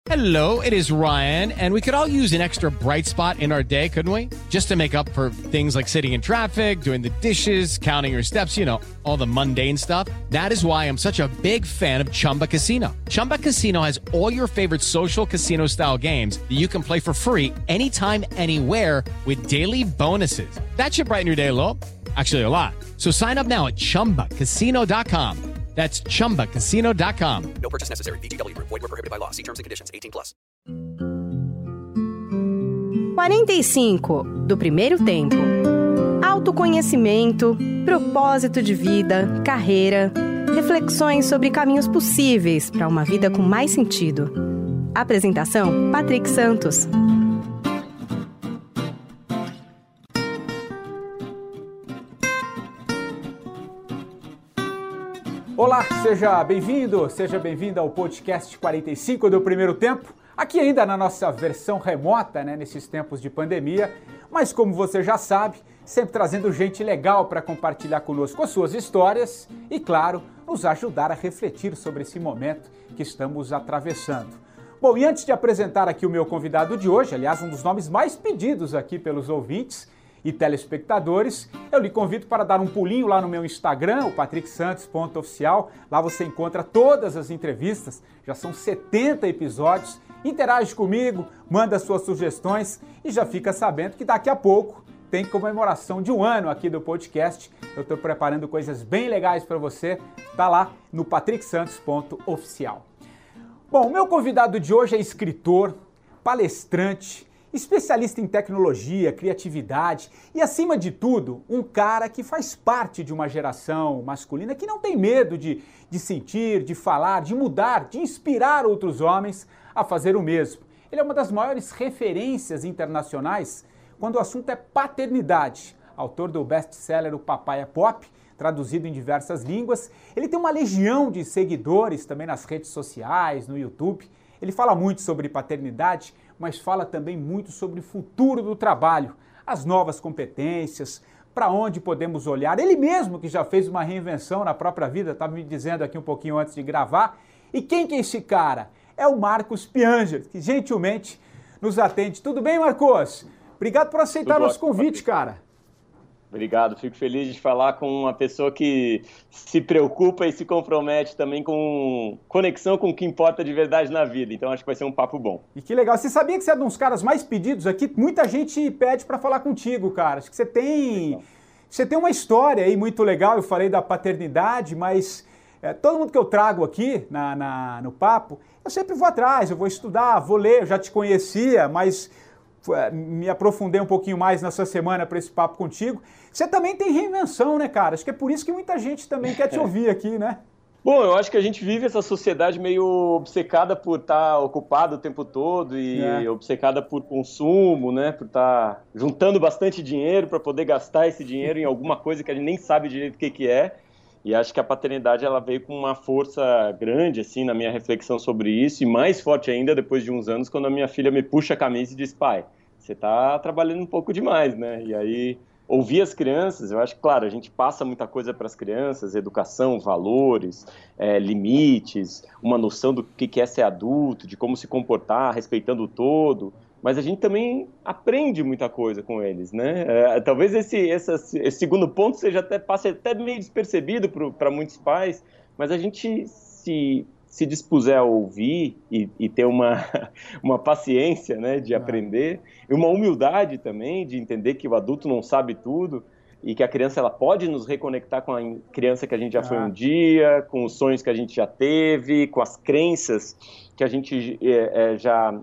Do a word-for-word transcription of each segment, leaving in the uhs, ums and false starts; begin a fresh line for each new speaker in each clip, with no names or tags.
Hello, it is Ryan, and we could all use an extra bright spot in our day, couldn't we? Just to make up for things like sitting in traffic, doing the dishes, counting your steps, you know, all the mundane stuff. That is why I'm such a big fan of Chumba Casino. Chumba Casino has all your favorite social casino-style games that you can play for free anytime, anywhere with daily bonuses. That should brighten your day a little. Actually, a lot. So sign up now at chumba casino dot com. That's chumba casino dot com.
No purchase necessary. V G W Group. Void where prohibited by law. See terms and conditions. eighteen plus.
quarenta e cinco do primeiro tempo. Autoconhecimento, propósito de vida, carreira, reflexões sobre caminhos possíveis para uma vida com mais sentido. Apresentação: Patrick Santos.
Olá, seja bem-vindo, seja bem-vinda ao podcast quarenta e cinco do primeiro tempo, aqui ainda na nossa versão remota, né, nesses tempos de pandemia, mas como você já sabe, sempre trazendo gente legal para compartilhar conosco as suas histórias e, claro, nos ajudar a refletir sobre esse momento que estamos atravessando. Bom, e antes de apresentar aqui o meu convidado de hoje, aliás, um dos nomes mais pedidos aqui pelos ouvintes e telespectadores, eu lhe convido para dar um pulinho lá no meu Instagram, o patrick santos ponto oficial. Lá você encontra todas as entrevistas, já são setenta episódios. Interage comigo, manda suas sugestões e já fica sabendo que daqui a pouco tem comemoração de um ano aqui do podcast. Eu estou preparando coisas bem legais para você, tá lá no patrick santos ponto oficial. Bom, o meu convidado de hoje é escritor, palestrante, especialista em tecnologia, criatividade e, acima de tudo, um cara que faz parte de uma geração masculina que não tem medo de, de sentir, de falar, de mudar, de inspirar outros homens a fazer o mesmo. Ele é uma das maiores referências internacionais quando o assunto é paternidade. Autor do best-seller O Papai é Pop, traduzido em diversas línguas. Ele tem uma legião de seguidores também nas redes sociais, no YouTube. Ele fala muito sobre paternidade, mas fala também muito sobre o futuro do trabalho, as novas competências, para onde podemos olhar. Ele mesmo que já fez uma reinvenção na própria vida, estava me dizendo aqui um pouquinho antes de gravar. E quem que é esse cara? É o Marcos Pianger, que gentilmente nos atende. Tudo bem, Marcos? Obrigado por aceitar
Tudo
nosso
ótimo,
convite, cara.
Obrigado, fico feliz de falar com uma pessoa que se preocupa e se compromete também com conexão com o que importa de verdade na vida. Então acho que vai ser um papo bom.
E que legal. Você sabia que você é um dos caras mais pedidos aqui? Muita gente pede para falar contigo, cara. Acho que você tem, legal. Você tem uma história aí muito legal. Eu falei da paternidade, mas é, todo mundo que eu trago aqui na, na, no papo, eu sempre vou atrás, eu vou estudar, vou ler. Eu já te conhecia, mas me aprofundei um pouquinho mais nessa semana para esse papo contigo. Você também tem reinvenção, né, cara? Acho que é por isso que muita gente também quer te ouvir aqui, né?
Bom, eu acho que a gente vive essa sociedade meio obcecada por estar ocupado o tempo todo e é. obcecada por consumo, né? Por estar juntando bastante dinheiro para poder gastar esse dinheiro em alguma coisa que a gente nem sabe direito o que, que é. E acho que a paternidade ela veio com uma força grande assim na minha reflexão sobre isso e mais forte ainda depois de uns anos quando a minha filha me puxa a camisa e diz: pai, você está trabalhando um pouco demais, né? E aí ouvir as crianças, eu acho que, claro, a gente passa muita coisa para as crianças, educação, valores, é, limites, uma noção do que é ser adulto, de como se comportar, respeitando o todo, mas a gente também aprende muita coisa com eles, né? É, talvez esse, esse, esse segundo ponto seja até, passe até meio despercebido para muitos pais, mas a gente se, se dispuser a ouvir e, e ter uma, uma paciência, né, de aprender, e uma humildade também de entender que o adulto não sabe tudo e que a criança ela pode nos reconectar com a criança que a gente já foi um dia, com os sonhos que a gente já teve, com as crenças que a gente é, é, já...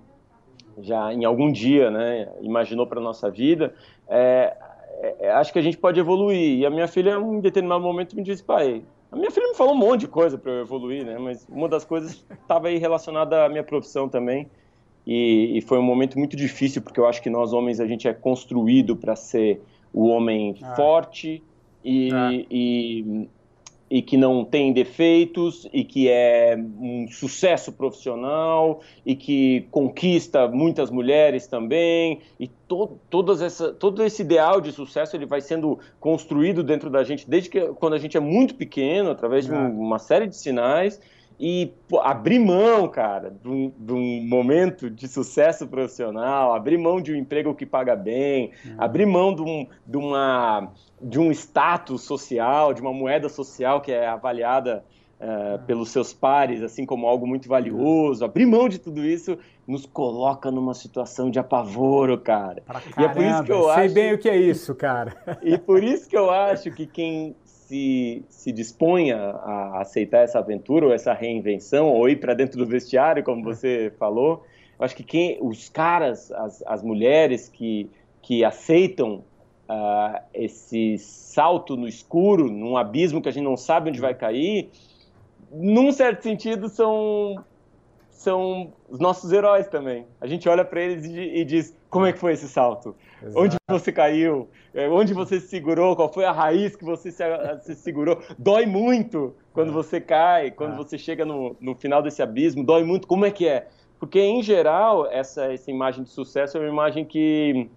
já em algum dia, né, imaginou para a nossa vida, é, é, acho que a gente pode evoluir. E a minha filha, em um determinado momento, me disse: pai, a minha filha me falou um monte de coisa para eu evoluir, né, mas uma das coisas estava aí relacionada à minha profissão também, e, e foi um momento muito difícil, porque eu acho que nós homens, a gente é construído para ser o homem ah. forte e... Ah. e e que não tem defeitos, e que é um sucesso profissional, e que conquista muitas mulheres também, e to, todas essa, todo esse ideal de sucesso ele vai sendo construído dentro da gente, desde que quando a gente é muito pequeno, através de um, uma série de sinais, E pô, abrir mão, cara, de um, de um momento de sucesso profissional, abrir mão de um emprego que paga bem, uhum. abrir mão de um, de, uma, de um status social, de uma moeda social que é avaliada uh, uhum. pelos seus pares, assim como algo muito valioso, abrir mão de tudo isso nos coloca numa situação de apavoro, cara.
Pra caramba,
e é por isso que eu
sei
acho...
bem o que é isso, cara.
E por isso que eu acho que quem... Se, se dispõe a, a aceitar essa aventura ou essa reinvenção ou ir para dentro do vestiário, como você falou, eu acho que quem, os caras, as, as mulheres que, que aceitam uh, esse salto no escuro, num abismo que a gente não sabe onde vai cair, num certo sentido são, são os nossos heróis também. A gente olha para eles e, e diz, como é que foi esse salto? Exato. Onde você caiu? Onde você se segurou? Qual foi a raiz que você se, se segurou? Dói muito quando você cai, quando você chega no, no final desse abismo, dói muito. Como é que é? Porque, em geral, essa, essa imagem de sucesso é uma imagem que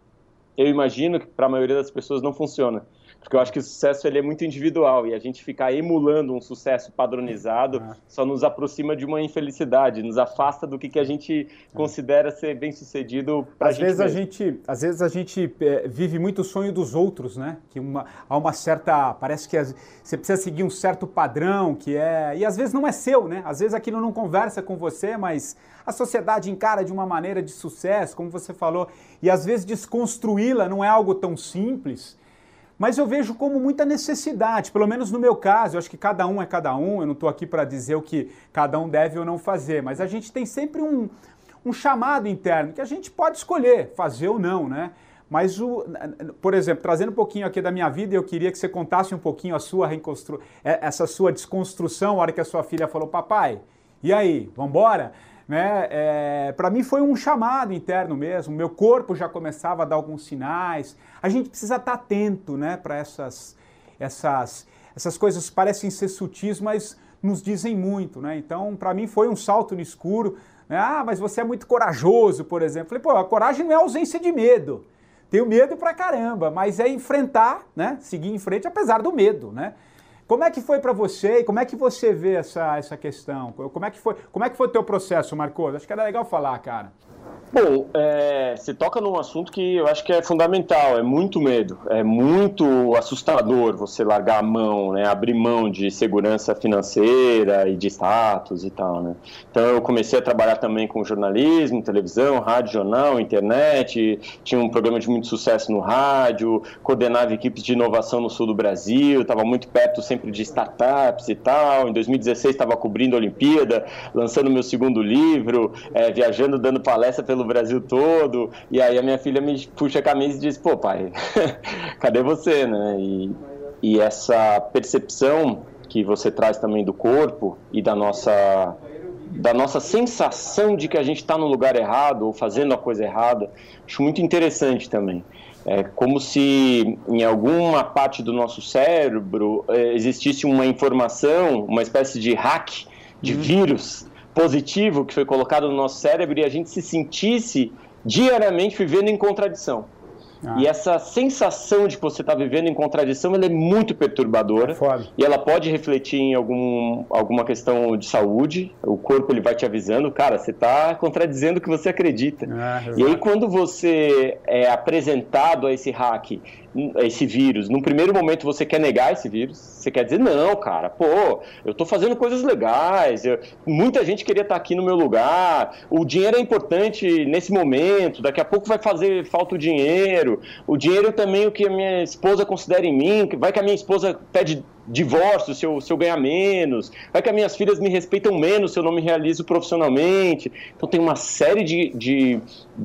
eu imagino que para a maioria das pessoas não funciona. Porque eu acho que o sucesso ele é muito individual e a gente ficar emulando um sucesso padronizado ah. só nos aproxima de uma infelicidade, nos afasta do que, que a gente ah. considera ser bem-sucedido para a gente
vezes
mesmo.
a gente Às vezes a gente é, vive muito o sonho dos outros, né? Que uma, há uma certa... Parece que as, você precisa seguir um certo padrão que é... E às vezes não é seu, né? Às vezes aquilo não conversa com você, mas a sociedade encara de uma maneira de sucesso, como você falou, e às vezes desconstruí-la não é algo tão simples. Mas eu vejo como muita necessidade, pelo menos no meu caso, eu acho que cada um é cada um, eu não estou aqui para dizer o que cada um deve ou não fazer, mas a gente tem sempre um, um chamado interno que a gente pode escolher, fazer ou não, né? Mas, o, por exemplo, trazendo um pouquinho aqui da minha vida, eu queria que você contasse um pouquinho a sua reconstru... essa sua desconstrução, a hora que a sua filha falou, papai, e aí, vamos embora? Né? É, para mim foi um chamado interno mesmo, meu corpo já começava a dar alguns sinais, a gente precisa estar atento, né, para essas, essas, essas coisas que parecem ser sutis, mas nos dizem muito, né? Então para mim foi um salto no escuro, né? Ah, mas você é muito corajoso, por exemplo. Falei, pô, a coragem não é ausência de medo, tenho medo pra caramba, mas é enfrentar, né, seguir em frente apesar do medo, né? Como é que foi para você e como é que você vê essa, essa questão? Como é que foi, como é que foi o teu processo, Marcos? Acho que era legal falar, cara.
Bom, é, você toca num assunto que eu acho que é fundamental, é muito medo, é muito assustador você largar a mão, né, abrir mão de segurança financeira e de status e tal, né. Então eu comecei a trabalhar também com jornalismo, televisão, rádio, jornal, internet, tinha um programa de muito sucesso no rádio, coordenava equipes de inovação no sul do Brasil, estava muito perto sempre de startups e tal, em dois mil e dezesseis estava cobrindo a Olimpíada, lançando meu segundo livro, é, viajando, dando palestra pelo Brasil todo, e aí a minha filha me puxa a camisa e diz, pô pai, cadê você, né? E, e essa percepção que você traz também do corpo e da nossa, da nossa sensação de que a gente está no lugar errado ou fazendo a coisa errada, acho muito interessante também. É como se em alguma parte do nosso cérebro é, existisse uma informação, uma espécie de hack, de vírus positivo que foi colocado no nosso cérebro e a gente se sentisse diariamente vivendo em contradição. Ah. E essa sensação de que você está vivendo em contradição, ela é muito perturbadora. É foda. E ela pode refletir em algum, alguma questão de saúde. O corpo ele vai te avisando, cara, você está contradizendo o que você acredita. Ah, e aí quando você é apresentado a esse hack, a esse vírus, num primeiro momento você quer negar esse vírus, você quer dizer, não, cara, pô, eu tô fazendo coisas legais, eu, muita gente queria estar aqui no meu lugar, o dinheiro é importante nesse momento, daqui a pouco vai fazer falta o dinheiro, o dinheiro também é o que a minha esposa considera em mim, vai que a minha esposa pede divórcio se eu, se eu ganhar menos, vai que as minhas filhas me respeitam menos se eu não me realizo profissionalmente. Então tem uma série de, de,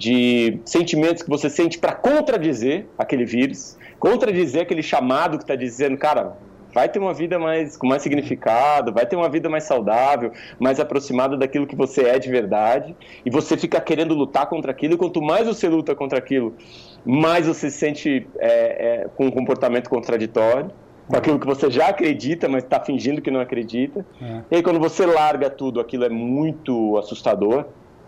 de sentimentos que você sente para contradizer aquele vírus, contradizer aquele chamado que está dizendo, cara, vai ter uma vida mais, com mais significado, vai ter uma vida mais saudável, mais aproximada daquilo que você é de verdade, e você fica querendo lutar contra aquilo, e quanto mais você luta contra aquilo, mais você se sente é, é, com um comportamento contraditório, com aquilo que você já acredita, mas está fingindo que não acredita. É. E aí quando você larga tudo, aquilo é muito assustador,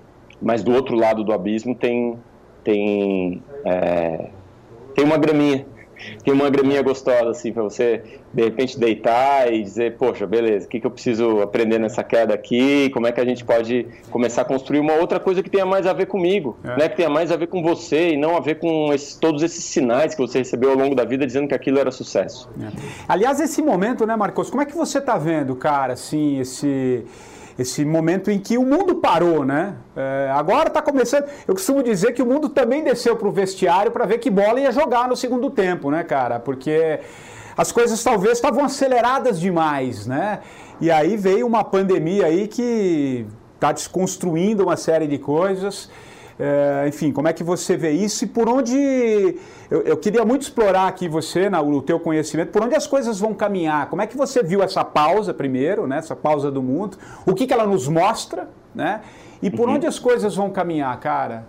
mas do outro lado do abismo tem, tem, é, tem uma graminha. tem uma graminha gostosa, assim, para você, de repente, deitar e dizer, poxa, beleza, o que, que eu preciso aprender nessa queda aqui? Como é que a gente pode começar a construir uma outra coisa que tenha mais a ver comigo, é. né? Que tenha mais a ver com você e não a ver com esses, todos esses sinais que você recebeu ao longo da vida dizendo que aquilo era sucesso.
É. Aliás, esse momento, né, Marcos, como é que você está vendo, cara, assim, esse... esse momento em que o mundo parou, né? É, agora está começando... Eu costumo dizer que o mundo também desceu para o vestiário para ver que bola ia jogar no segundo tempo, né, cara? Porque as coisas talvez estavam aceleradas demais, né? E aí veio uma pandemia aí que está desconstruindo uma série de coisas. É, enfim, como é que você vê isso e por onde... Eu, eu queria muito explorar aqui você, na, o teu conhecimento, por onde as coisas vão caminhar. Como é que você viu essa pausa primeiro, né, essa pausa do mundo? O que, que ela nos mostra, né? E por uhum. onde as coisas vão caminhar, cara?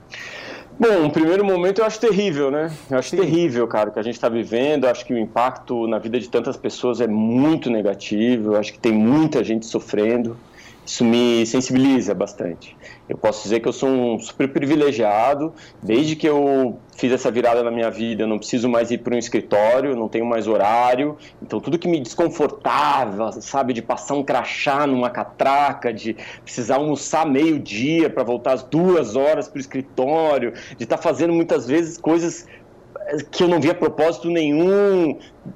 Bom, no primeiro momento eu acho terrível, né? Eu acho Sim. terrível, cara, o que a gente está vivendo. Eu acho que o impacto na vida de tantas pessoas é muito negativo. Eu acho que tem muita gente sofrendo. Isso me sensibiliza bastante. Eu posso dizer que eu sou um super privilegiado, desde que eu fiz essa virada na minha vida, eu não preciso mais ir para um escritório, não tenho mais horário, então tudo que me desconfortava, sabe, de passar um crachá numa catraca, de precisar almoçar meio-dia para voltar às duas horas para o escritório, de estar fazendo muitas vezes coisas que eu não via propósito nenhum.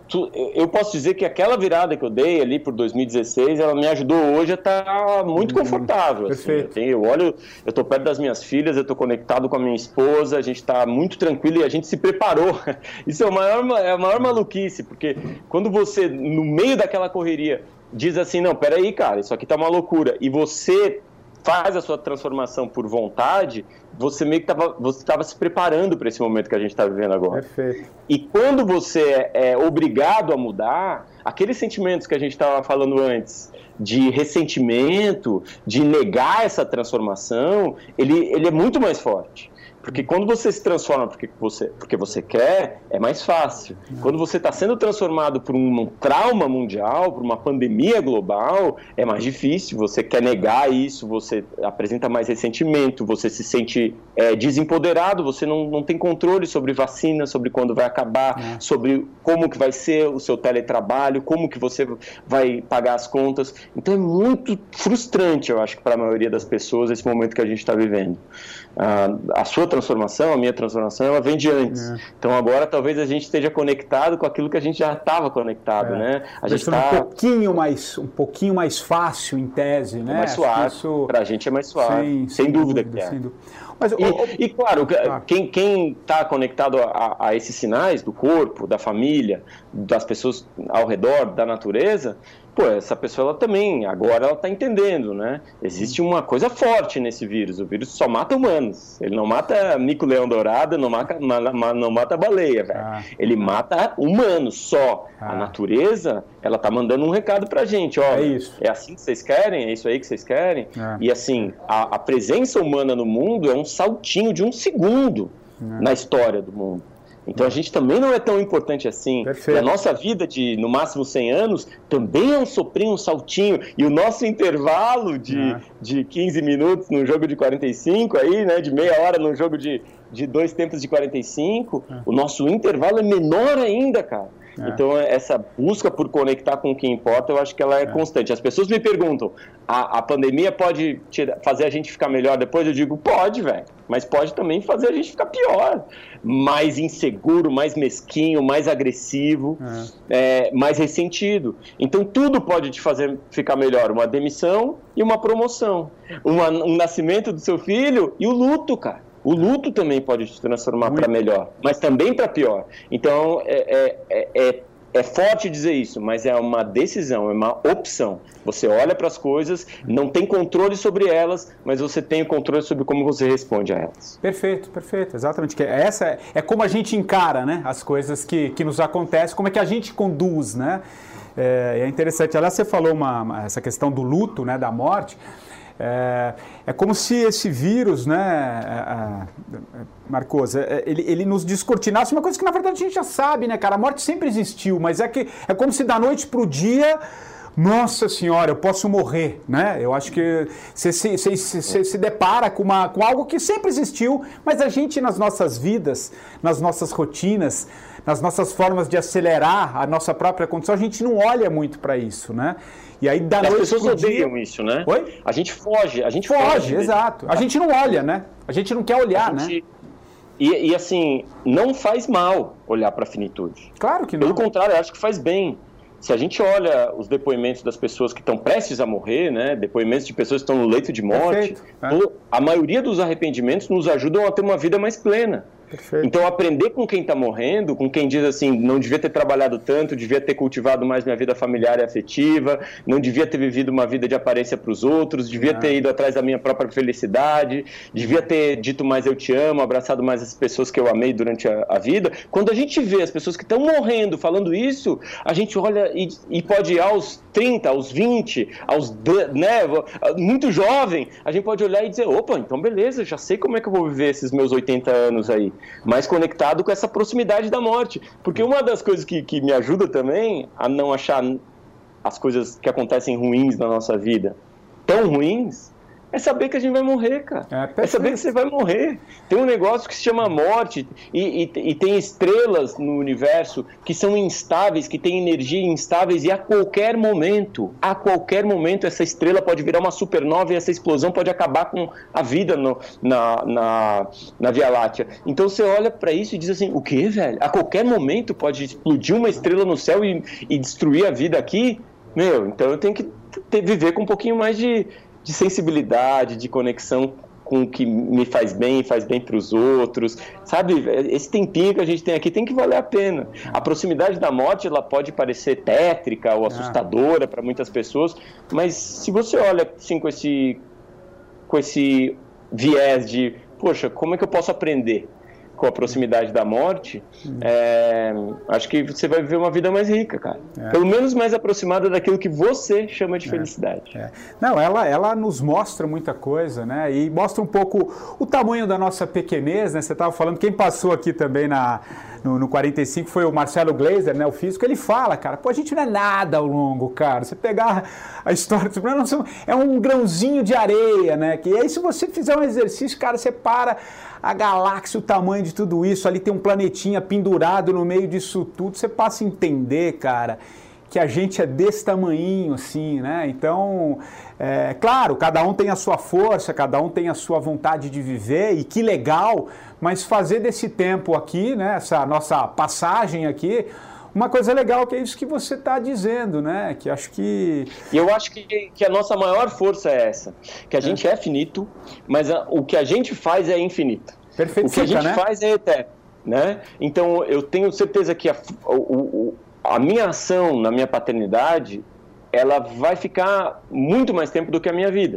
Eu posso dizer que aquela virada que eu dei ali por dois mil e dezesseis, ela me ajudou hoje a estar muito confortável. Assim. Eu, tenho, eu olho, eu estou perto das minhas filhas, eu estou conectado com a minha esposa, a gente está muito tranquilo e a gente se preparou. Isso é a maior, é a maior maluquice, porque quando você, no meio daquela correria, diz assim, não, peraí, cara, isso aqui tá uma loucura, e você faz a sua transformação por vontade, você meio que estava você estava se preparando para esse momento que a gente está vivendo agora.
Perfeito.
E quando você é obrigado a mudar, aqueles sentimentos que a gente estava falando antes, de ressentimento, de negar essa transformação, ele, ele é muito mais forte. Porque quando você se transforma porque você, porque você quer, é mais fácil. Quando você está sendo transformado por um trauma mundial, por uma pandemia global, é mais difícil. Você quer negar isso, você apresenta mais ressentimento, você se sente é, desempoderado, você não, não tem controle sobre vacina, sobre quando vai acabar, é. sobre como que vai ser o seu teletrabalho, como que você vai pagar as contas. Então é muito frustrante, eu acho, para a maioria das pessoas, esse momento que a gente está vivendo. A, a sua transformação, a minha transformação, ela vem de antes. É. Então agora talvez a gente esteja conectado com aquilo que a gente já estava conectado, é. né? A gente tá...
um pouquinho mais, um pouquinho mais fácil em tese, né?
É mais suave. Isso... Para a gente é mais suave, sem, sem, sem dúvida, dúvida que é. Sem dúvida. Mas, e, o, o... e claro, ah. quem está conectado a, a esses sinais do corpo, da família, das pessoas ao redor, da natureza, pô, essa pessoa ela também, agora ela está entendendo, né? Existe uma coisa forte nesse vírus, o vírus só mata humanos, ele não mata mico-leão dourado, não mata, não mata baleia, velho. Ah. Ele mata humanos só. Ah. A natureza, ela tá mandando um recado pra gente, ó, é, isso. é assim que vocês querem, é isso aí que vocês querem, ah. e assim, a, a presença humana no mundo é um saltinho de um segundo ah. na história do mundo. Então a gente também não é tão importante assim. Perfeito. E a nossa vida de no máximo cem anos também é um soprinho, um saltinho. E o nosso intervalo de, é. de quinze minutos num jogo de quarenta e cinco, aí, né, de meia hora num jogo de, de dois tempos de quarenta e cinco, é. o nosso intervalo é menor ainda, cara. É. Então essa busca por conectar com o que importa, eu acho que ela é, é. constante. As pessoas me perguntam, a, a pandemia pode tirar, fazer a gente ficar melhor depois? Eu digo, pode, velho, mas pode também fazer a gente ficar pior, mais inseguro, mais mesquinho, mais agressivo, é. É, mais ressentido. Então tudo pode te fazer ficar melhor, uma demissão e uma promoção, uma, um nascimento do seu filho e o luto, cara. O luto também pode te transformar para melhor, mas também para pior. Então, é, é, é, é forte dizer isso, mas é uma decisão, é uma opção. Você olha para as coisas, não tem controle sobre elas, mas você tem o controle sobre como você responde a elas.
Perfeito, perfeito, exatamente. Essa é, é como a gente encara, né, as coisas que, que nos acontecem, como é que a gente conduz, né? É, é interessante. Aliás, você falou uma, essa questão do luto, né, da morte. É, é como se esse vírus, né, é, é, Marcos, é, ele, ele nos descortinasse uma coisa que na verdade a gente já sabe, né, cara? A morte sempre existiu, mas é, que, é como se da noite para o dia nossa senhora, eu posso morrer, né? Eu acho que você se, se, se, se depara com, uma, com algo que sempre existiu, mas a gente nas nossas vidas, nas nossas rotinas, nas nossas formas de acelerar a nossa própria condição, a gente não olha muito para isso, né? E aí da
As
noite
pessoas
pro
odeiam
dia...
isso, né?
Oi?
A gente foge, a gente
foge.
Foge,
exato. A gente não olha, né? A gente não quer olhar,
gente...
né?
E, e assim, não faz mal olhar para a finitude.
Claro que não.
Pelo contrário, eu acho que faz bem. Se a gente olha os depoimentos das pessoas que estão prestes a morrer, né, depoimentos de pessoas que estão no leito de morte, é. a maioria dos arrependimentos nos ajudam a ter uma vida mais plena. Perfeito. Então, aprender com quem está morrendo, com quem diz assim, não devia ter trabalhado tanto, devia ter cultivado mais minha vida familiar e afetiva, não devia ter vivido uma vida de aparência para os outros, devia ah. ter ido atrás da minha própria felicidade, devia ter dito mais eu te amo, abraçado mais as pessoas que eu amei durante a, a vida. Quando a gente vê as pessoas que estão morrendo falando isso, a gente olha e, e pode ir aos trinta, aos vinte, aos, né, muito jovem, a gente pode olhar e dizer, opa, então beleza, já sei como é que eu vou viver esses meus oitenta anos aí. Mais conectado com essa proximidade da morte. Porque uma das coisas que, que me ajuda também a não achar as coisas que acontecem ruins na nossa vida tão ruins, é saber que a gente vai morrer, cara. É, é saber que você vai morrer. Tem um negócio que se chama morte e, e, e tem estrelas no universo que são instáveis, que têm energia instáveis e a qualquer momento, a qualquer momento essa estrela pode virar uma supernova e essa explosão pode acabar com a vida no, na, na, na Via Láctea. Então você olha para isso e diz assim, o quê, velho? A qualquer momento pode explodir uma estrela no céu e, e destruir a vida aqui? Meu, então eu tenho que ter, viver com um pouquinho mais de... de sensibilidade, de conexão com o que me faz bem, faz bem para os outros, sabe? Esse tempinho que a gente tem aqui tem que valer a pena. A proximidade da morte, ela pode parecer tétrica ou assustadora para muitas pessoas, mas se você olha assim com esse, com esse viés de, poxa, como é que eu posso aprender com a proximidade da morte, é, acho que você vai viver uma vida mais rica, cara. É. Pelo menos mais aproximada daquilo que você chama de é. felicidade.
É. Não, ela, ela nos mostra muita coisa, né? E mostra um pouco o tamanho da nossa pequenez, né? Você estava falando, quem passou aqui também na, no, no quarenta e cinco foi o Marcelo Gleiser, né? O físico, ele fala, cara, pô, a gente não é nada ao longo, cara. Você pegar a história, é um grãozinho de areia, né? Que aí se você fizer um exercício, cara, você para a galáxia, o tamanho de tudo isso, ali tem um planetinha pendurado no meio disso tudo, você passa a entender, cara, que a gente é desse tamanhinho, assim, né? Então, é, claro, cada um tem a sua força, cada um tem a sua vontade de viver, e que legal, mas fazer desse tempo aqui, né, essa nossa passagem aqui, uma coisa legal que é isso que você está dizendo, né? Que acho que...
E eu acho que, que a nossa maior força é essa, que a é. gente é finito, mas a, o que a gente faz é infinito.
Perfeito,
o que a gente
né?
faz é eterno, né? Então eu tenho certeza que a, o, a minha ação na minha paternidade, ela vai ficar muito mais tempo do que a minha vida.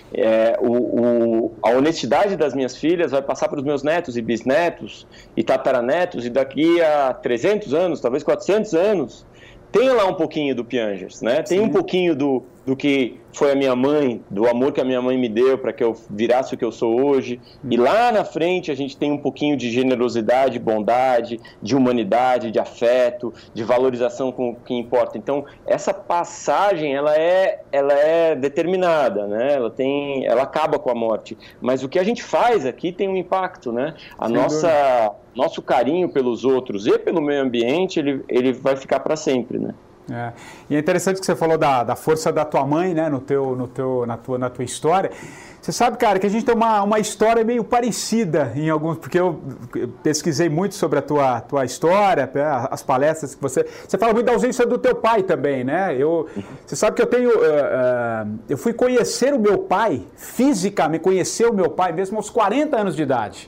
É, o, o, a honestidade das minhas filhas vai passar para os meus netos e bisnetos e tataranetos, e daqui a trezentos anos, talvez quatrocentos anos, tem lá um pouquinho do Piangers, né? Tem Sim. um pouquinho do, do que foi a minha mãe, do amor que a minha mãe me deu para que eu virasse o que eu sou hoje. Hum. E lá na frente a gente tem um pouquinho de generosidade, bondade, de humanidade, de afeto, de valorização com o que importa. Então, essa passagem, ela é, ela é determinada, né? Ela tem, ela acaba com a morte. Mas o que a gente faz aqui tem um impacto, né? A Sem nossa... Dúvida. Nosso carinho pelos outros e pelo meio ambiente, ele, ele vai ficar para sempre, né?
É. E é interessante que você falou da, da força da tua mãe, né, no teu, no teu, na, tua, na tua história. Você sabe, cara, que a gente tem uma, uma história meio parecida em alguns... Porque eu pesquisei muito sobre a tua, tua história, as palestras que você... Você fala muito da ausência do teu pai também, né? Eu, você sabe que eu tenho... Uh, uh, eu fui conhecer o meu pai, fisicamente, conhecer o meu pai mesmo aos quarenta anos de idade.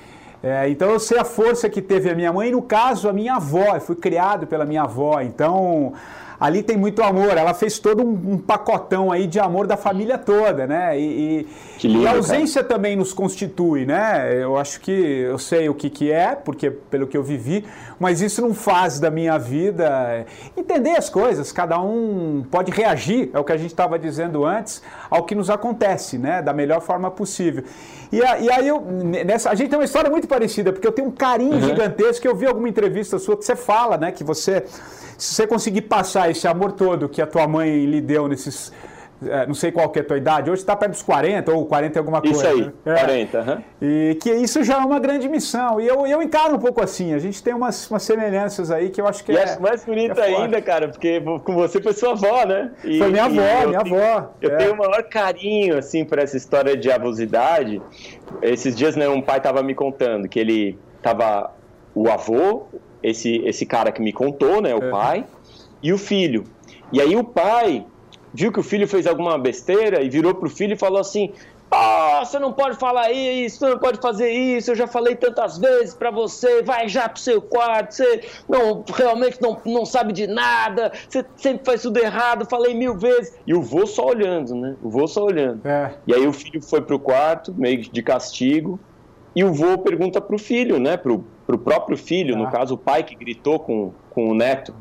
É, então eu sei a força que teve a minha mãe, e no caso a minha avó, eu fui criado pela minha avó, então ali tem muito amor, ela fez todo um, um pacotão aí de amor da família toda, né, e, e, lindo, e a ausência cara. Também nos constitui, né, eu acho que eu sei o que que é, porque pelo que eu vivi, mas isso não faz da minha vida entender as coisas, cada um pode reagir, é o que a gente estava dizendo antes, ao que nos acontece, né, da melhor forma possível. E, a, e aí, eu, nessa, a gente tem uma história muito parecida, porque eu tenho um carinho uhum. gigantesco, eu vi alguma entrevista sua que você fala, né, que você, se você conseguir passar esse amor todo que a tua mãe lhe deu nesses... É, não sei qual que é a tua idade, hoje está perto dos quarenta ou quarenta e alguma coisa.
Isso aí,
né?
é. quarenta. Uhum.
E que isso já é uma grande missão. E eu, eu encaro um pouco assim, a gente tem umas, umas semelhanças aí que eu acho que
e
é...
E acho mais bonito é ainda, cara, porque com você foi sua avó, né? E,
foi minha avó, minha
tenho,
avó.
Eu
é.
tenho o maior carinho, assim, por essa história de avosidade. Esses dias, né, um pai tava me contando que ele tava... O avô, esse, esse cara que me contou, né, o é. pai, e o filho. E aí o pai... viu que o filho fez alguma besteira e virou pro filho e falou assim: oh, você não pode falar isso, você não pode fazer isso, eu já falei tantas vezes pra você, vai já pro seu quarto, você não, realmente não, não sabe de nada, você sempre faz tudo errado, falei mil vezes. E o vô só olhando, né? O vô só olhando. É. E aí o filho foi pro quarto, meio de castigo, e o vô pergunta pro filho, né? Pro, pro próprio filho, ah. no caso o pai que gritou com, com o neto: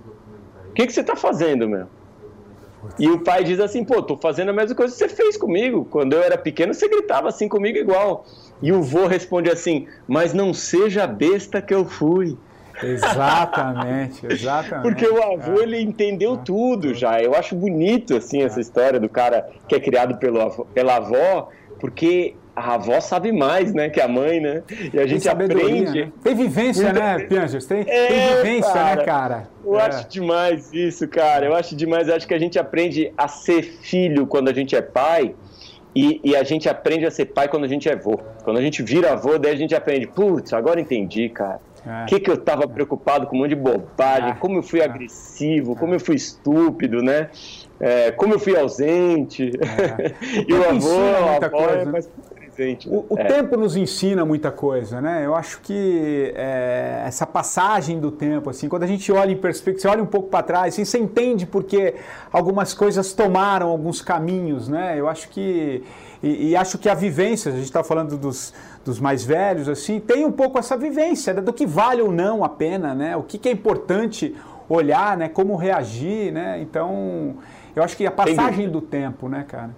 o que, que você tá fazendo, meu? E o pai diz assim: pô, tô fazendo a mesma coisa que você fez comigo. Quando eu era pequeno, você gritava assim comigo igual. E o vô responde assim: mas não seja besta que eu fui.
Exatamente, exatamente.
Porque o avô, é. ele entendeu é. tudo já. Eu acho bonito, assim, é. essa história do cara que é criado pelo avô, pela avó, porque... a avó sabe mais, né, que a mãe, né? E a gente aprende...
Né? Tem vivência, né, Piangers? Tem, é, tem vivência, cara, né, cara?
Eu
é.
acho demais isso, cara. Eu acho demais. Eu acho que a gente aprende a ser filho quando a gente é pai e, e a gente aprende a ser pai quando a gente é avô. Quando a gente vira avô, daí a gente aprende: putz, agora entendi, cara. O é. que, que eu tava preocupado com um monte de bobagem, é. como eu fui é. agressivo, como eu fui estúpido, né? É, como eu fui ausente. É. E o avô, a avó é mais...
O, o é. tempo nos ensina muita coisa, né? Eu acho que é, essa passagem do tempo, assim, quando a gente olha em perspectiva, você olha um pouco para trás, assim, você entende porque algumas coisas tomaram alguns caminhos, né? Eu acho que e, e acho que a vivência, a gente está falando dos, dos mais velhos, assim, tem um pouco essa vivência, né, do que vale ou não a pena, né? O que, que é importante olhar, né? Como reagir, né? Então, eu acho que a passagem do tempo, né, cara?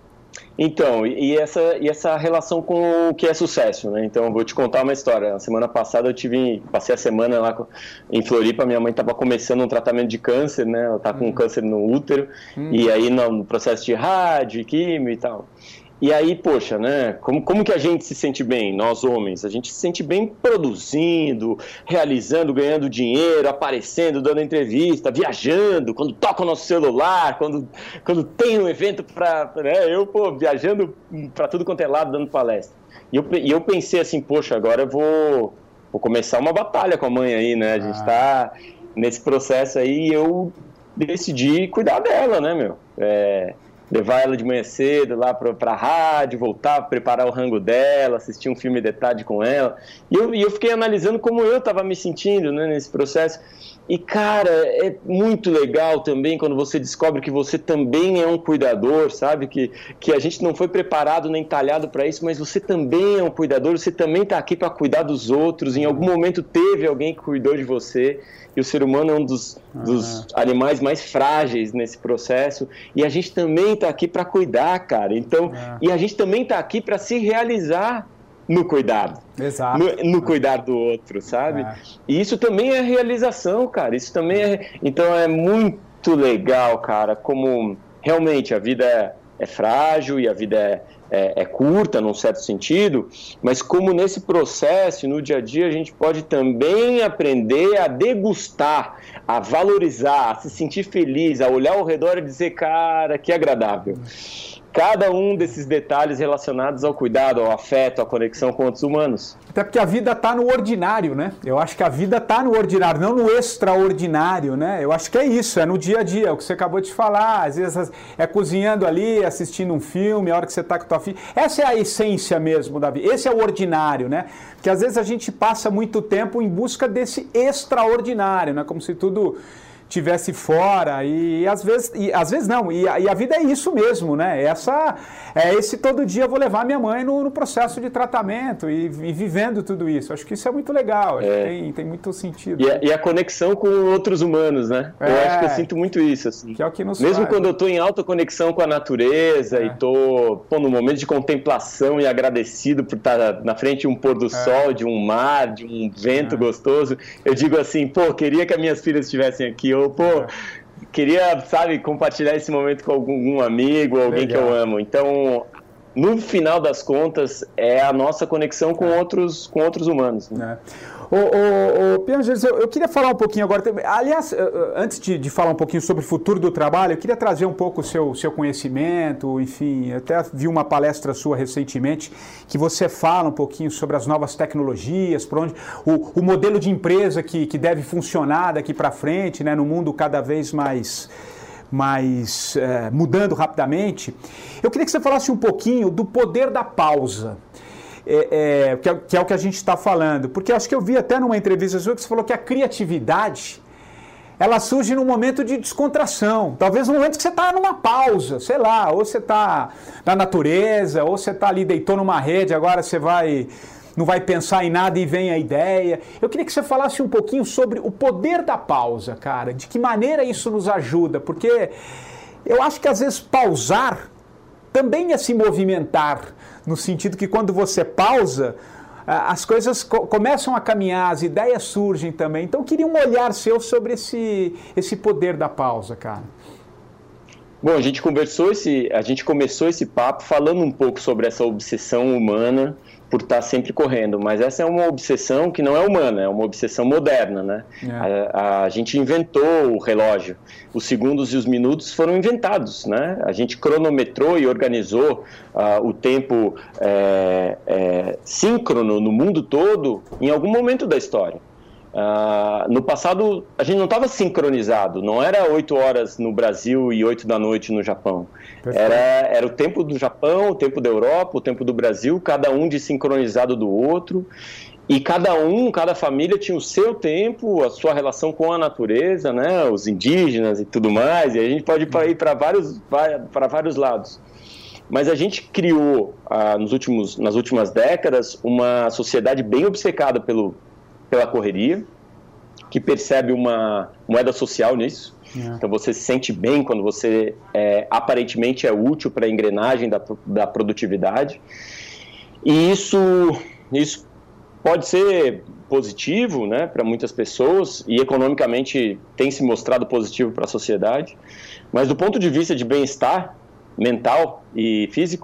Então, e essa, e essa relação com o que é sucesso, né? Então, eu vou te contar uma história. Na semana passada eu tive, passei a semana lá em Floripa, minha mãe estava começando um tratamento de câncer, né? Ela está com hum. câncer no útero, hum. e aí no processo de rádio, químio e tal. E aí, poxa, né, como, como que a gente se sente bem, nós homens? A gente se sente bem produzindo, realizando, ganhando dinheiro, aparecendo, dando entrevista, viajando, quando toca o nosso celular, quando, quando tem um evento para... Né, eu, pô, viajando para tudo quanto é lado, dando palestra. E eu, e eu pensei assim: poxa, agora eu vou, vou começar uma batalha com a mãe aí, né? A gente está nesse processo aí e eu decidi cuidar dela, né, meu? É... levar ela de manhã cedo lá pra, pra rádio, voltar, preparar o rango dela, assistir um filme de tarde com ela. E eu, e eu fiquei analisando como eu estava me sentindo, né, nesse processo. E, cara, é muito legal também quando você descobre que você também é um cuidador, sabe? Que, que a gente não foi preparado nem talhado para isso, mas você também é um cuidador, você também está aqui para cuidar dos outros. Em algum momento teve alguém que cuidou de você. E o ser humano é um dos, ah. dos animais mais frágeis nesse processo. E a gente também está aqui para cuidar, cara. Então, ah. E a gente também está aqui para se realizar no cuidado.
Exato.
No, no cuidar do outro, sabe? Ah. E isso também é realização, cara. Isso também é... Então é muito legal, cara, como realmente a vida é, é frágil e a vida é... É, é curta, num certo sentido, mas como nesse processo, no dia a dia, a gente pode também aprender a degustar, a valorizar, a se sentir feliz, a olhar ao redor e dizer: cara, que agradável. Cada um desses detalhes relacionados ao cuidado, ao afeto, à conexão com outros humanos.
Até porque a vida está no ordinário, né? Eu acho que a vida está no ordinário, não no extraordinário, né? Eu acho que é isso, é no dia a dia, é o que você acabou de falar. Às vezes é cozinhando ali, assistindo um filme, a hora que você está com a tua filha. Essa é a essência mesmo da vida, esse é o ordinário, né? Porque às vezes a gente passa muito tempo em busca desse extraordinário, né? Como se tudo tivesse fora, e às vezes, e, às vezes não, e a, e a vida é isso mesmo, né? Essa, é esse todo dia eu vou levar minha mãe no, no processo de tratamento e, e vivendo tudo isso. Acho que isso é muito legal, acho é. que tem, tem muito sentido.
E a, e a conexão com outros humanos, né? É. Eu acho que eu sinto muito isso, assim.
Que é o que nos
Mesmo
faz,
quando
né?
eu estou em alta conexão com a natureza é. e estou no momento de contemplação e agradecido por estar na frente de um pôr do é. sol, de um mar, de um vento é. gostoso, eu digo assim, pô, queria que as minhas filhas estivessem aqui, ou pô, é. queria, sabe, compartilhar esse momento com algum amigo, alguém Legal. que eu amo. Então, no final das contas, é a nossa conexão com, é. outros, com outros humanos. Né?
É. Ô, ô, ô, Piangers, eu, eu queria falar um pouquinho agora, aliás, antes de, de falar um pouquinho sobre o futuro do trabalho, eu queria trazer um pouco o seu, seu conhecimento, enfim, até vi uma palestra sua recentemente, que você fala um pouquinho sobre as novas tecnologias, por onde, o, o modelo de empresa que, que deve funcionar daqui para frente, né, no mundo cada vez mais... mas é, mudando rapidamente. Eu queria que você falasse um pouquinho do poder da pausa, é, é, que, é, que é o que a gente está falando, porque acho que eu vi até numa entrevista sua que você falou que a criatividade, ela surge num momento de descontração, talvez no momento que você está numa pausa, sei lá, ou você está na natureza, ou você está ali, deitou numa rede, agora você vai... não vai pensar em nada e vem a ideia. Eu queria que você falasse um pouquinho sobre o poder da pausa, cara. De que maneira isso nos ajuda? Porque eu acho que às vezes pausar também é se movimentar, no sentido que quando você pausa, as coisas co- começam a caminhar, as ideias surgem também. Então eu queria um olhar seu sobre esse, esse poder da pausa, cara.
Bom, a gente conversou esse, a gente começou esse papo falando um pouco sobre essa obsessão humana por estar sempre correndo, mas essa é uma obsessão que não é humana, é uma obsessão moderna, né? É. A, a gente inventou o relógio, os segundos e os minutos foram inventados, né? A gente cronometrou e organizou uh, o tempo é, é, síncrono no mundo todo em algum momento da história. Uh, no passado, a gente não estava sincronizado, não era oito horas no Brasil e oito da noite no Japão. Era, era o tempo do Japão, o tempo da Europa, o tempo do Brasil, cada um desincronizado do outro. E cada um, cada família tinha o seu tempo, a sua relação com a natureza, né, os indígenas e tudo mais. E a gente pode ir para vários, para vários lados. Mas a gente criou, uh, nos últimos, nas últimas décadas, uma sociedade bem obcecada pelo pela correria, que percebe uma moeda social nisso. Yeah. Então você se sente bem quando você é, aparentemente é útil para a engrenagem da, da produtividade. E isso, isso pode ser positivo, né, para muitas pessoas, e economicamente tem se mostrado positivo para a sociedade, mas do ponto de vista de bem-estar mental e físico,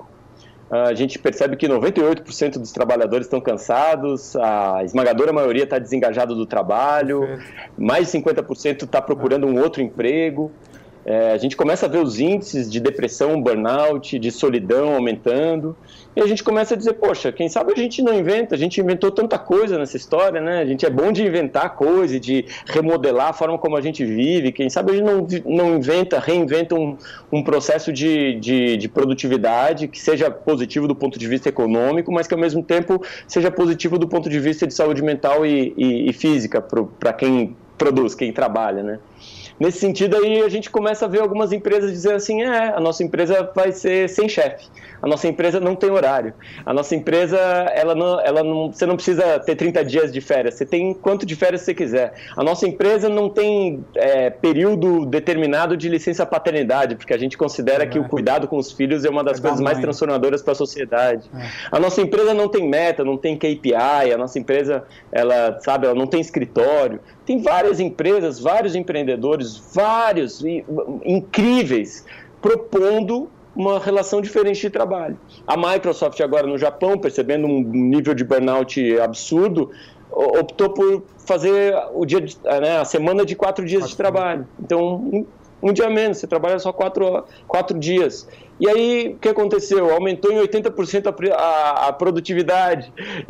a gente percebe que noventa e oito por cento dos trabalhadores estão cansados, a esmagadora maioria está desengajada do trabalho, Perfeito. mais de cinquenta por cento está procurando um outro emprego. É, a gente começa a ver os índices de depressão, burnout, de solidão aumentando, e a gente começa a dizer, poxa, quem sabe a gente não inventa, a gente inventou tanta coisa nessa história, né? A gente é bom de inventar coisa, de remodelar a forma como a gente vive, quem sabe a gente não, não inventa, reinventa um, um processo de, de, de produtividade que seja positivo do ponto de vista econômico, mas que ao mesmo tempo seja positivo do ponto de vista de saúde mental e, e, e física para quem produz, quem trabalha, né? Nesse sentido aí a gente começa a ver algumas empresas dizer assim, é, a nossa empresa vai ser sem chefe, a nossa empresa não tem horário, a nossa empresa, ela não, ela não, você não precisa ter trinta dias de férias, você tem quanto de férias você quiser, a nossa empresa não tem é, período determinado de licença paternidade, porque a gente considera é. que o cuidado com os filhos é uma das é coisas mais transformadoras para a sociedade. É. A nossa empresa não tem meta, não tem K P I, a nossa empresa, ela, sabe, ela não tem escritório. Tem várias empresas, vários empreendedores, vários incríveis, propondo uma relação diferente de trabalho. A Microsoft agora no Japão, percebendo um nível de burnout absurdo, optou por fazer o dia de, né, a semana de quatro dias quatro de trabalho. Então, um, um dia menos, você trabalha só quatro, quatro dias. E aí, o que aconteceu? Aumentou em oitenta por cento a, a, a produtividade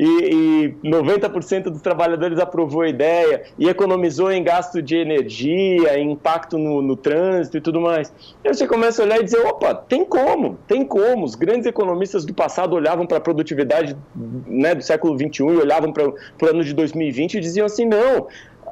e, e noventa por cento dos trabalhadores aprovou a ideia e economizou em gasto de energia, em impacto no, no trânsito e tudo mais. E aí você começa a olhar e dizer, opa, tem como, tem como. Os grandes economistas do passado olhavam para a produtividade, né, do século vinte e um e olhavam para o ano de dois mil e vinte e diziam assim, não,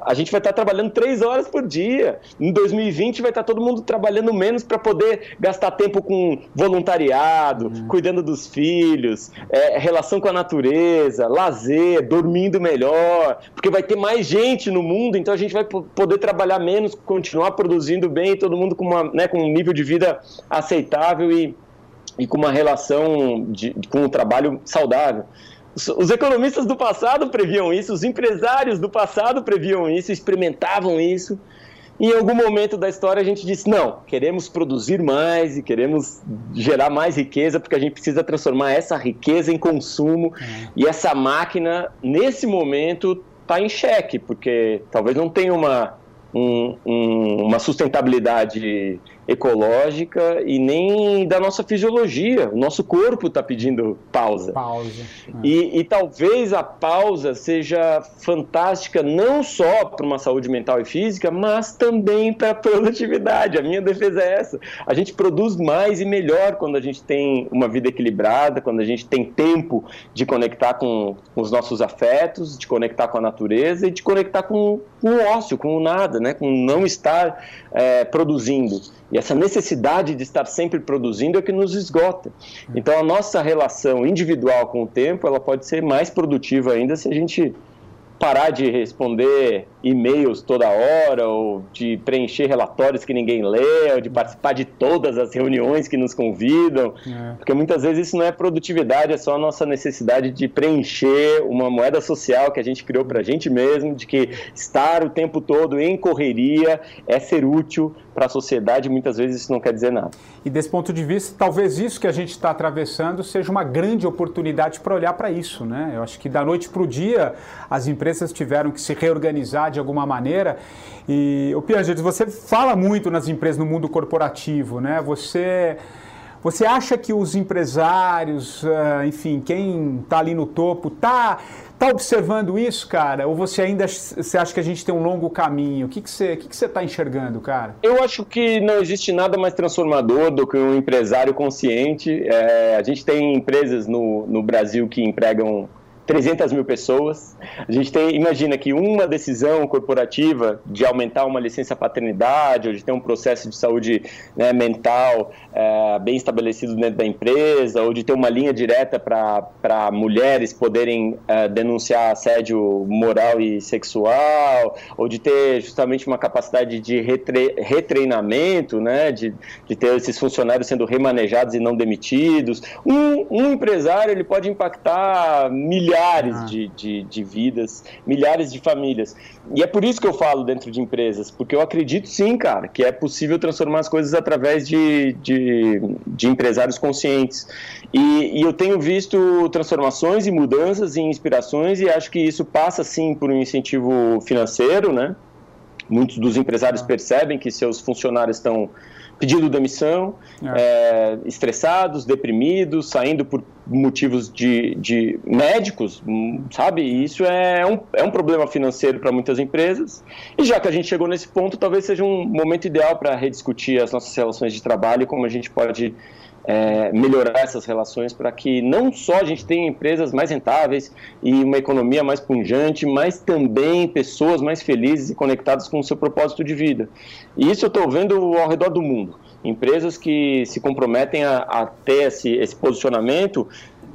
a gente vai estar trabalhando três horas por dia. Em dois mil e vinte vai estar todo mundo trabalhando menos para poder gastar tempo com voluntariado, uhum. cuidando dos filhos, é, relação com a natureza, lazer, dormindo melhor, porque vai ter mais gente no mundo, então a gente vai poder trabalhar menos, continuar produzindo bem, todo mundo com, uma, né, com um nível de vida aceitável e, e com uma relação de, com um trabalho saudável. Os economistas do passado previam isso, os empresários do passado previam isso, experimentavam isso. E em algum momento da história a gente disse, não, queremos produzir mais e queremos gerar mais riqueza, porque a gente precisa transformar essa riqueza em consumo. Uhum. E essa máquina, nesse momento, está em xeque, porque talvez não tenha uma, um, um, uma sustentabilidade ecológica e nem da nossa fisiologia. O nosso corpo está pedindo pausa.
Pausa. É.
E, e talvez a pausa seja fantástica não só para uma saúde mental e física, mas também para a produtividade. A minha defesa é essa. A gente produz mais e melhor quando a gente tem uma vida equilibrada, quando a gente tem tempo de conectar com os nossos afetos, de conectar com a natureza e de conectar com, com o ócio, com o nada, né? Com não estar é, produzindo. E essa necessidade de estar sempre produzindo é que nos esgota. Então a nossa relação individual com o tempo, ela pode ser mais produtiva ainda se a gente parar de responder e-mails toda hora, ou de preencher relatórios que ninguém lê, ou de participar de todas as reuniões que nos convidam, é. Porque muitas vezes isso não é produtividade, é só a nossa necessidade de preencher uma moeda social que a gente criou para a gente mesmo, de que estar o tempo todo em correria é ser útil para a sociedade, muitas vezes isso não quer dizer nada.
E desse ponto de vista, talvez isso que a gente está atravessando seja uma grande oportunidade para olhar para isso, né? Eu acho que da noite para o dia as empresas tiveram que se reorganizar de alguma maneira. E, ô Piaget, você fala muito nas empresas, no mundo corporativo, né? Você, você acha que os empresários, enfim, quem está ali no topo, está tá observando isso, cara? Ou você ainda você acha que a gente tem um longo caminho? O que, que você que que você está enxergando, cara?
Eu acho que não existe nada mais transformador do que um empresário consciente. É, a gente tem empresas no, no Brasil que empregam trezentas mil pessoas. A gente tem, imagina que uma decisão corporativa de aumentar uma licença paternidade ou de ter um processo de saúde, né, mental é, bem estabelecido dentro da empresa, ou de ter uma linha direta para mulheres poderem é, denunciar assédio moral e sexual, ou de ter justamente uma capacidade de retre, retreinamento, né, de, de ter esses funcionários sendo remanejados e não demitidos. Um, um empresário ele pode impactar milhares Milhares ah. de, de, de vidas, milhares de famílias. E é por isso que eu falo dentro de empresas, porque eu acredito sim, cara, que é possível transformar as coisas através de, de, de empresários conscientes. E, e eu tenho visto transformações e mudanças e inspirações, e acho que isso passa sim por um incentivo financeiro, né? Muitos dos empresários ah. percebem que seus funcionários estão pedindo demissão, é. É, estressados, deprimidos, saindo por motivos de, de médicos, sabe? E isso é um, é um problema financeiro para muitas empresas. E já que a gente chegou nesse ponto, talvez seja um momento ideal para rediscutir as nossas relações de trabalho e como a gente pode é, melhorar essas relações para que não só a gente tenha empresas mais rentáveis e uma economia mais pujante, mas também pessoas mais felizes e conectadas com o seu propósito de vida. E isso eu estou vendo ao redor do mundo. Empresas que se comprometem a, a ter esse, esse posicionamento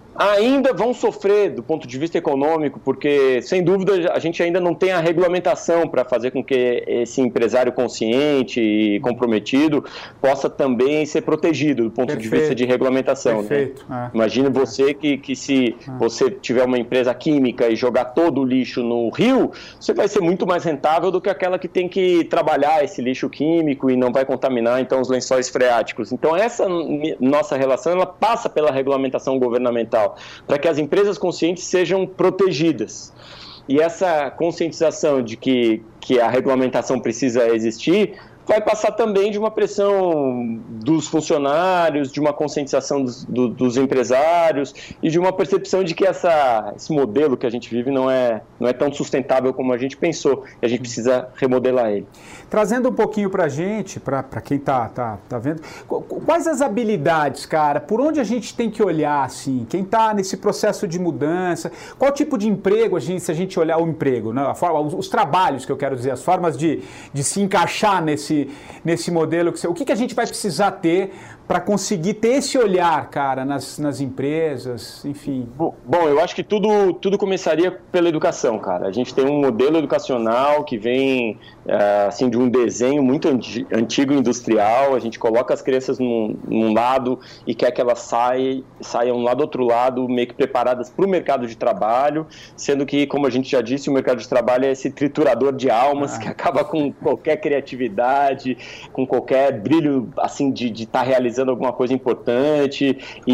ainda vão sofrer do ponto de vista econômico, porque, sem dúvida, a gente ainda não tem a regulamentação para fazer com que esse empresário consciente e comprometido possa também ser protegido do ponto Perfeito. de vista de regulamentação. Perfeito. Né? É. Imagine você que, que se é. você tiver uma empresa química e jogar todo o lixo no rio, você vai ser muito mais rentável do que aquela que tem que trabalhar esse lixo químico e não vai contaminar, então, os lençóis freáticos. Então, essa nossa relação, ela passa pela regulamentação governamental, para que as empresas conscientes sejam protegidas. E essa conscientização de que, que a regulamentação precisa existir vai passar também de uma pressão dos funcionários, de uma conscientização dos, do, dos empresários e de uma percepção de que essa, esse modelo que a gente vive não é, não é tão sustentável como a gente pensou, e a gente precisa remodelar ele.
Trazendo um pouquinho para a gente, para quem está tá, tá vendo, quais as habilidades, cara, por onde a gente tem que olhar, assim, quem está nesse processo de mudança, qual tipo de emprego, a gente, se a gente olhar o emprego, né, a forma, os, os trabalhos que eu quero dizer, as formas de, de se encaixar nesse, nesse modelo, que, o que, que a gente vai precisar ter para conseguir ter esse olhar, cara, nas, nas empresas, enfim?
Bom, eu acho que tudo, tudo começaria pela educação, cara. A gente tem um modelo educacional que vem, assim, de um desenho muito antigo, industrial. A gente coloca as crianças num, num lado e quer que elas saiam, saiam lá do outro lado, meio que preparadas para o mercado de trabalho, sendo que, como a gente já disse, o mercado de trabalho é esse triturador de almas ah. que acaba com qualquer criatividade, com qualquer brilho, assim, de estar tá realizando alguma coisa importante,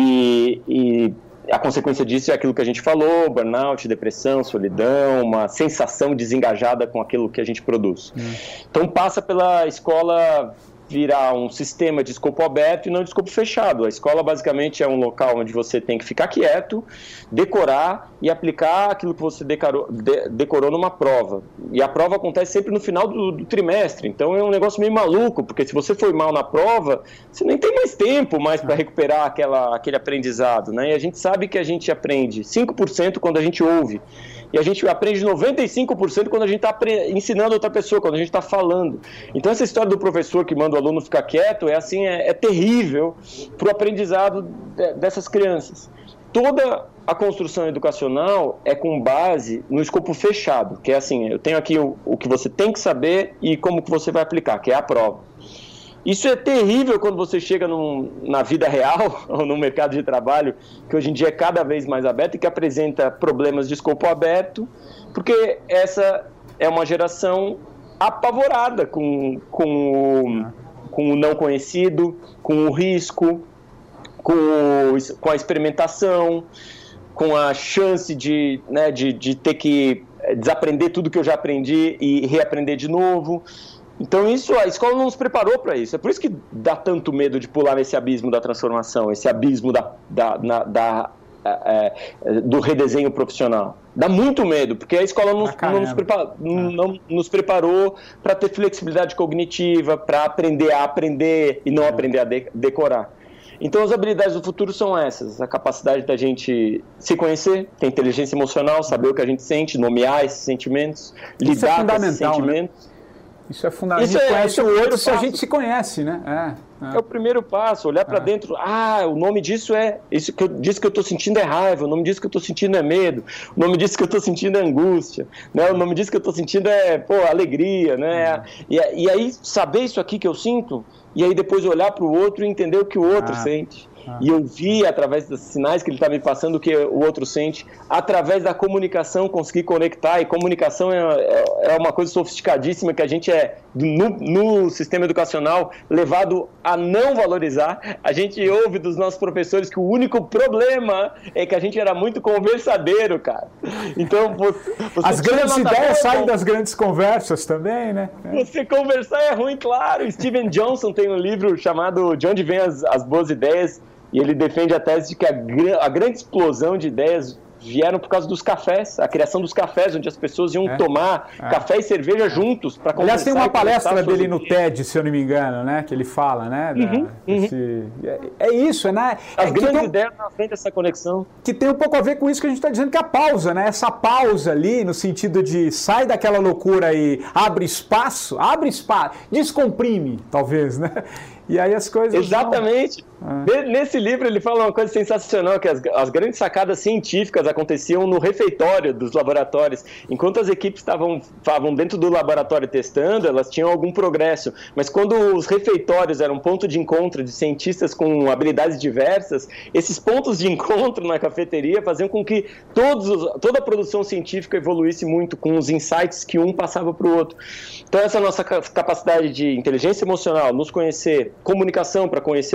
e, e a consequência disso é aquilo que a gente falou: burnout, depressão, solidão, uma sensação desengajada com aquilo que a gente produz. Hum. Então passa pela escola virar um sistema de escopo aberto e não de escopo fechado. A escola basicamente é um local onde você tem que ficar quieto, decorar e aplicar aquilo que você decorou, de, decorou numa prova. E a prova acontece sempre no final do, do trimestre, então é um negócio meio maluco, porque se você foi mal na prova, você nem tem mais tempo mais para recuperar aquela, aquele aprendizado, né? E a gente sabe que a gente aprende cinco por cento quando a gente ouve, e a gente aprende noventa e cinco por cento quando a gente está ensinando outra pessoa, quando a gente está falando. Então essa história do professor que manda o aluno ficar quieto é assim, é, é terrível para o aprendizado de, dessas crianças. Toda a construção educacional é com base no escopo fechado, que é assim: eu tenho aqui o, o que você tem que saber e como que você vai aplicar, que é a prova. Isso é terrível quando você chega num, na vida real, ou no mercado de trabalho, que hoje em dia é cada vez mais aberto e que apresenta problemas de escopo aberto, porque essa é uma geração apavorada com, com, o, com o não conhecido, com o risco, com, o, com a experimentação, com a chance de, né, de, de ter que desaprender tudo que eu já aprendi e reaprender de novo. Então isso, a escola não nos preparou para isso. É por isso que dá tanto medo de pular nesse abismo da transformação, esse abismo da, da, na, da, é, é, do redesenho profissional. Dá muito medo, porque a escola não, não, nos, preparou, não nos preparou para ter flexibilidade cognitiva, para aprender a aprender e não é. aprender a de, decorar. Então as habilidades do futuro são essas: a capacidade da gente se conhecer, ter inteligência emocional, saber o que a gente sente, nomear esses sentimentos,
isso
lidar
é
com esses sentimentos.
Né? Isso é fundamental.
Isso é,
a gente conhece o outro se a gente
se
conhece, né? É, é.
é o primeiro passo, olhar para é. dentro. Ah, o nome disso é... Isso que eu, disso que eu estou sentindo é raiva, o nome disso que eu estou sentindo é medo, o nome disso que eu estou sentindo é angústia, né? O nome disso que eu estou sentindo é, pô, alegria, né? É. E, e aí, saber isso aqui que eu sinto, e aí depois olhar para o outro e entender o que o outro ah. sente. Ah. E ouvir, através dos sinais que ele está me passando, o que o outro sente, através da comunicação, conseguir conectar. E comunicação é, é, é uma coisa sofisticadíssima que a gente é, no, no sistema educacional, levado a não valorizar. A gente ouve dos nossos professores que o único problema é que a gente era muito conversadeiro, cara. Então, você, você
as grandes ideias saem das grandes conversas também, né?
Você conversar é ruim, claro. Steven Johnson tem um livro chamado De Onde Vêm as, as Boas Ideias, e ele defende a tese de que a, a grande explosão de ideias vieram por causa dos cafés, a criação dos cafés, onde as pessoas iam é, tomar é. café e cerveja juntos para conversar.
Aliás, tem uma palestra dele no TED, se eu não me engano, né? Que ele fala, né? Da, uhum, esse... uhum. É, é isso, né?
As
é,
grandes
tem,
ideias na frente dessa conexão.
Que tem um pouco a ver com isso que a gente está dizendo, que é a pausa, né? Essa pausa ali, no sentido de sai daquela loucura e abre espaço, abre espaço, descomprime, talvez, né? E aí as coisas...
Exatamente.
Vão...
Ah. Nesse livro ele fala uma coisa sensacional, que as, as grandes sacadas científicas aconteciam no refeitório dos laboratórios. Enquanto as equipes estavam, estavam dentro do laboratório testando, elas tinham algum progresso. Mas quando os refeitórios eram ponto de encontro de cientistas com habilidades diversas, esses pontos de encontro na cafeteria faziam com que todos os, toda a produção científica evoluísse muito, com os insights que um passava para o outro. Então essa nossa capacidade de inteligência emocional, nos conhecer, comunicação para conhecer o outro e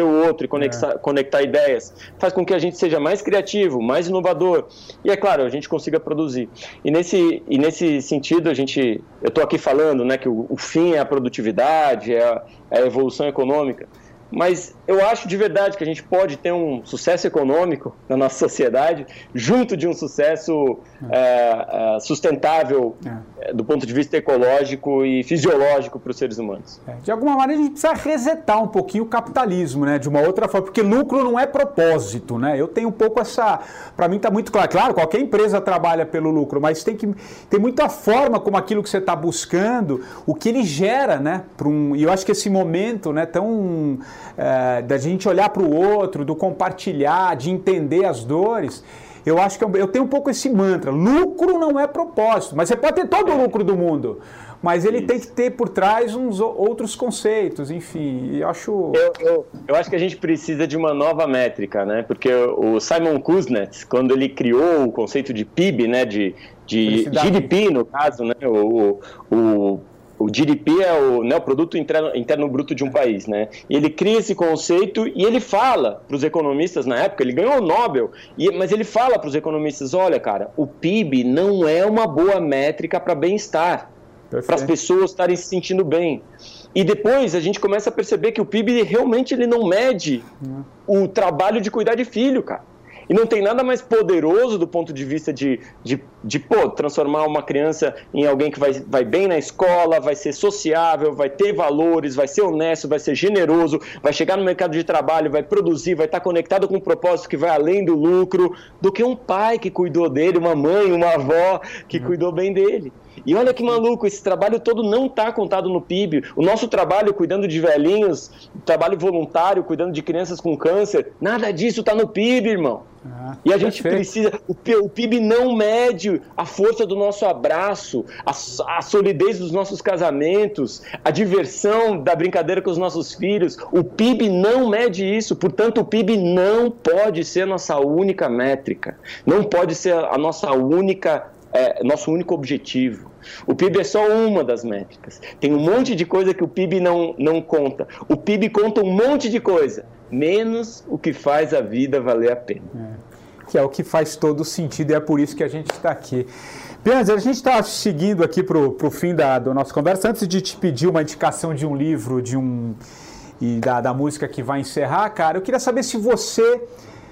conectar, é. conectar ideias, faz com que a gente seja mais criativo, mais inovador, e é claro, a gente consiga produzir. E nesse, e nesse sentido, a gente, eu estou aqui falando, né, que o, o fim é a produtividade, é a, é a evolução econômica, mas eu acho de verdade que a gente pode ter um sucesso econômico na nossa sociedade junto de um sucesso é. É, sustentável é. do ponto de vista ecológico e fisiológico para os seres humanos.
É. De alguma maneira a gente precisa resetar um pouquinho o capitalismo, né? De uma outra forma, porque lucro não é propósito, né? Eu tenho um pouco essa... Para mim está muito claro. Claro, qualquer empresa trabalha pelo lucro, mas tem que tem muita forma como aquilo que você está buscando, o que ele gera, né? Para um, e eu acho que esse momento, né, tão... É, da gente olhar para o outro, do compartilhar, de entender as dores, eu acho que eu, eu tenho um pouco esse mantra, lucro não é propósito, mas você pode ter todo o lucro do mundo, mas ele Isso. tem que ter por trás uns outros conceitos, enfim, eu acho...
Eu, eu, eu acho que a gente precisa de uma nova métrica, né, porque o Simon Kuznets, quando ele criou o conceito de P I B, né, de, de G D P no caso, né, o... o O G D P é o, né, o produto interno, interno bruto de um país, né? E ele cria esse conceito e ele fala para os economistas na época, ele ganhou o Nobel, e, mas ele fala para os economistas, olha, cara, o P I B não é uma boa métrica para bem-estar, para as pessoas estarem se sentindo bem. E depois a gente começa a perceber que o P I B realmente ele não mede uhum. o trabalho de cuidar de filho, cara. E não tem nada mais poderoso do ponto de vista de, de, de pô, transformar uma criança em alguém que vai, vai bem na escola, vai ser sociável, vai ter valores, vai ser honesto, vai ser generoso, vai chegar no mercado de trabalho, vai produzir, vai estar conectado com um propósito que vai além do lucro, do que um pai que cuidou dele, uma mãe, uma avó que uhum. cuidou bem dele. E olha que maluco, esse trabalho todo não está contado no P I B. O nosso trabalho cuidando de velhinhos, trabalho voluntário, cuidando de crianças com câncer, nada disso está no P I B, irmão. Ah, e a gente perfeito. precisa... O P I B não mede a força do nosso abraço, a, a solidez dos nossos casamentos, a diversão da brincadeira com os nossos filhos. O P I B não mede isso, portanto o P I B não pode ser a nossa única métrica, não pode ser a nossa única... É, nosso único objetivo. O P I B é só uma das métricas. Tem um monte de coisa que o P I B não, não conta. O P I B conta um monte de coisa, menos o que faz a vida valer a pena.
É, que é o que faz todo sentido e é por isso que a gente está aqui. Pianzer, a gente está seguindo aqui para o fim da, da nossa conversa. Antes de te pedir uma indicação de um livro de um, e da, da música que vai encerrar, cara, eu queria saber se você...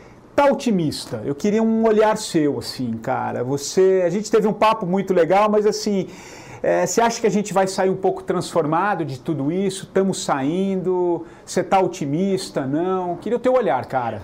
tá otimista. Eu queria um olhar seu, assim, cara. Você, a gente teve um papo muito legal, mas assim, é, você acha que a gente vai sair um pouco transformado de tudo isso? Estamos saindo? Você tá otimista? Não? Queria o teu olhar, cara.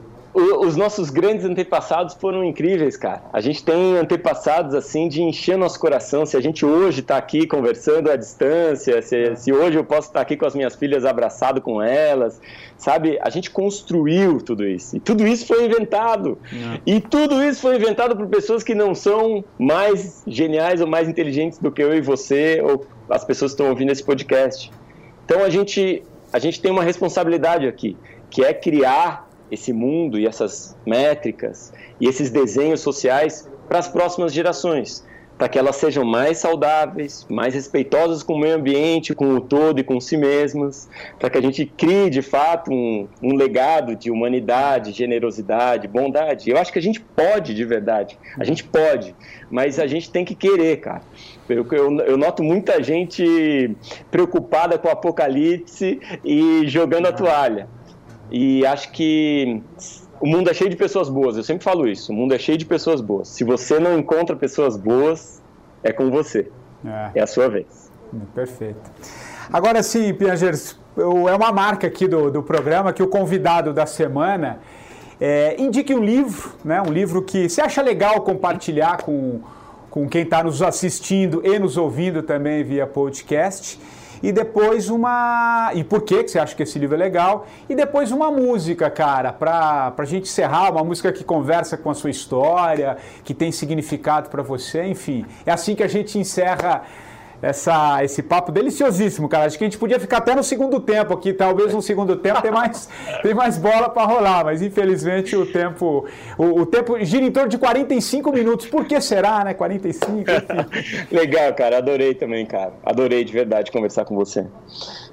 Os nossos grandes antepassados foram incríveis, cara. A gente tem antepassados, assim, de encher nosso coração. Se a gente hoje está aqui conversando à distância, se, se hoje eu posso estar aqui com as minhas filhas abraçado com elas, sabe? A gente construiu tudo isso. E tudo isso foi inventado. Não. E tudo isso foi inventado por pessoas que não são mais geniais ou mais inteligentes do que eu e você, ou as pessoas que estão ouvindo esse podcast. Então, a gente, a gente tem uma responsabilidade aqui, que é criar esse mundo e essas métricas e esses desenhos sociais para as próximas gerações, para que elas sejam mais saudáveis, mais respeitosas com o meio ambiente, com o todo e com si mesmas, para que a gente crie, de fato, um, um legado de humanidade, generosidade, bondade. Eu acho que a gente pode, de verdade, a gente pode, mas a gente tem que querer, cara. Eu, eu, eu noto muita gente preocupada com o apocalipse e jogando a toalha. E acho que o mundo é cheio de pessoas boas, eu sempre falo isso, o mundo é cheio de pessoas boas. Se você não encontra pessoas boas, é com você, é, é a sua vez.
Perfeito. Agora sim, Pianger, é uma marca aqui do, do programa que o convidado da semana é, indique um livro, né, um livro que você acha legal compartilhar com, com quem está nos assistindo e nos ouvindo também via podcast. E depois uma... E por que você acha que esse livro é legal? E depois uma música, cara, pra, pra gente encerrar, uma música que conversa com a sua história, que tem significado pra você, enfim. É assim que a gente encerra essa, esse papo deliciosíssimo, cara. Acho que a gente podia ficar até no segundo tempo aqui, talvez no segundo tempo tem mais, tem mais bola pra rolar, mas infelizmente o tempo, o, o tempo gira em torno de quarenta e cinco minutos. Por que será, né? quarenta e cinco, enfim.
Legal, cara. Adorei também, cara. Adorei de verdade conversar com você.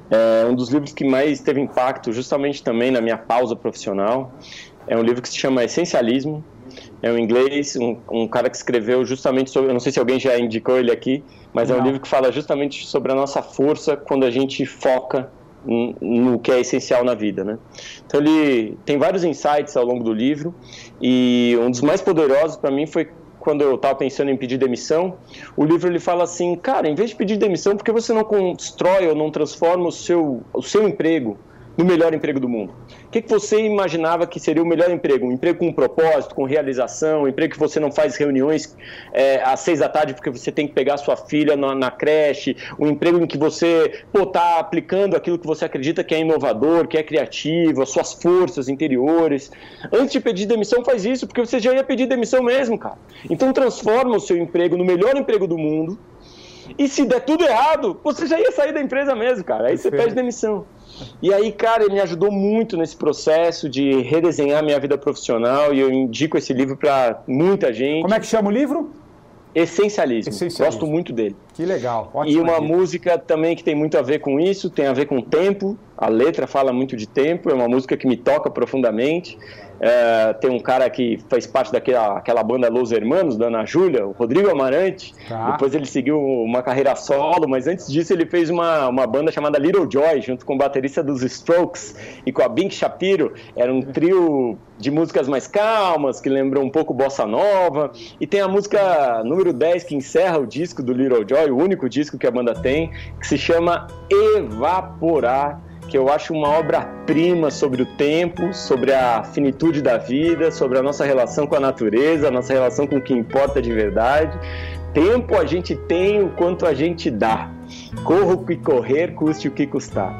É um dos livros que mais teve impacto justamente também na minha pausa profissional. É um livro que se chama Essencialismo. É um inglês, um, um cara que escreveu justamente sobre, eu não sei se alguém já indicou ele aqui, mas não. É um livro que fala justamente sobre a nossa força quando a gente foca no, no que é essencial na vida, né? Então ele tem vários insights ao longo do livro, e um dos mais poderosos para mim foi quando eu estava pensando em pedir demissão. O livro ele fala assim, cara, em vez de pedir demissão, por que você não constrói ou não transforma o seu, o seu emprego no melhor emprego do mundo? O que, que você imaginava que seria o melhor emprego? Um emprego com propósito, com realização, um emprego que você não faz reuniões é, às seis da tarde porque você tem que pegar sua filha na, na creche, um emprego em que você está aplicando aquilo que você acredita que é inovador, que é criativo, as suas forças interiores. Antes de pedir demissão, faz isso, porque você já ia pedir demissão mesmo, cara. Então transforma o seu emprego no melhor emprego do mundo, e se der tudo errado, você já ia sair da empresa mesmo, cara. Aí você pede demissão. E aí, cara, ele me ajudou muito nesse processo de redesenhar minha vida profissional, e eu indico esse livro para muita gente.
Como é que chama o livro?
Essencialismo. Essencialismo. Gosto muito dele.
Que legal. Ótimo.
E uma música também que tem muito a ver com isso, tem a ver com tempo. A letra fala muito de tempo, é uma música que me toca profundamente. É, tem um cara que faz parte daquela aquela banda Los Hermanos, da Ana Júlia, o Rodrigo Amarante. Tá. Depois ele seguiu uma carreira solo, mas antes disso ele fez uma, uma banda chamada Little Joy, junto com o baterista dos Strokes e com a Bink Shapiro. Era um trio de músicas mais calmas, que lembram um pouco bossa nova. E tem a música número dez, que encerra o disco do Little Joy, o único disco que a banda tem, que se chama Evaporar, que eu acho uma obra-prima sobre o tempo, sobre a finitude da vida, sobre a nossa relação com a natureza, a nossa relação com o que importa de verdade. Tempo a gente tem o quanto a gente dá. Corra o que correr, custe o que custar.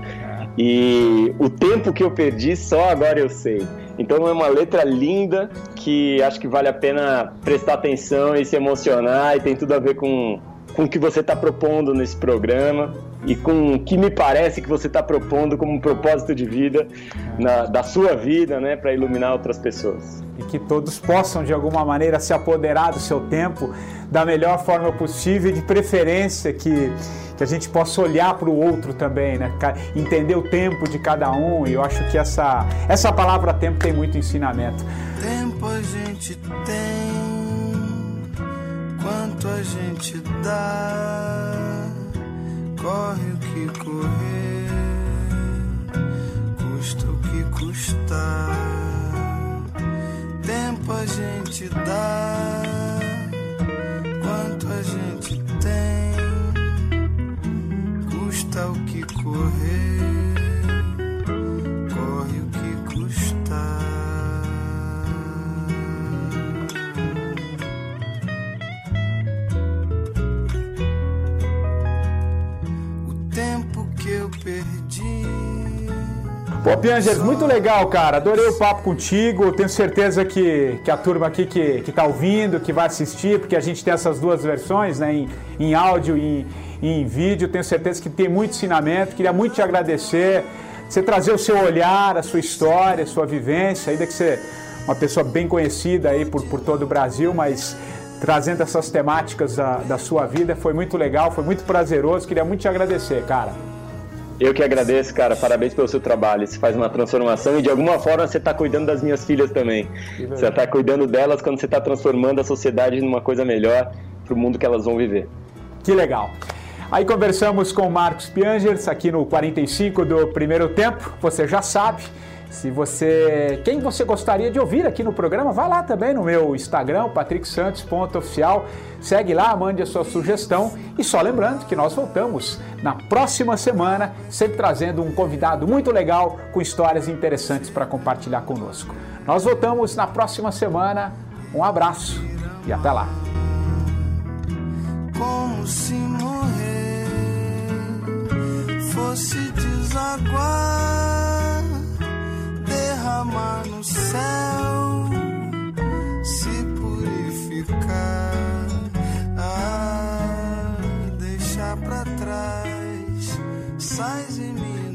E o tempo que eu perdi, só agora eu sei. Então é uma letra linda que acho que vale a pena prestar atenção e se emocionar, e tem tudo a ver com, com o que você está propondo nesse programa e com o que me parece que você está propondo como um propósito de vida na, da sua vida, né, para iluminar outras pessoas.
E que todos possam, de alguma maneira, se apoderar do seu tempo da melhor forma possível, e de preferência que, que a gente possa olhar para o outro também, né? Entender o tempo de cada um, e eu acho que essa, essa palavra tempo tem muito ensinamento.
Tempo a gente tem, quanto a gente dá, corre o que correr, custa o que custar. Tempo a gente dá, quanto a gente tem, custa o que correr, corre o que custar. O tempo que eu perdi.
Pô, Piangers, muito legal, cara. Adorei o papo contigo. Tenho certeza que, que a turma aqui que, que tá ouvindo, que vai assistir, porque a gente tem essas duas versões, né, em, em áudio e em, em vídeo. Tenho certeza que tem muito ensinamento. Queria muito te agradecer. Você trazer o seu olhar, a sua história, a sua vivência, ainda que você é uma pessoa bem conhecida aí por, por todo o Brasil, mas trazendo essas temáticas da, da sua vida, foi muito legal, foi muito prazeroso. Queria muito te agradecer, cara.
Eu que agradeço, cara. Parabéns pelo seu trabalho. Você faz uma transformação e, de alguma forma, você está cuidando das minhas filhas também. Você está cuidando delas quando você está transformando a sociedade numa coisa melhor para o mundo que elas vão viver.
Que legal. Aí conversamos com o Marcos Piangers aqui no quarenta e cinco do Primeiro Tempo. Você já sabe. Se você, quem você gostaria de ouvir aqui no programa, vai lá também no meu Instagram, patrick santos ponto oficial. Segue lá, mande a sua sugestão. E só lembrando que nós voltamos na próxima semana, sempre trazendo um convidado muito legal com histórias interessantes para compartilhar conosco. Nós voltamos na próxima semana. Um abraço e até lá.
Como se morrer fosse desaguar, derramar no céu, se purificar, ah, deixar pra trás, sais em mim.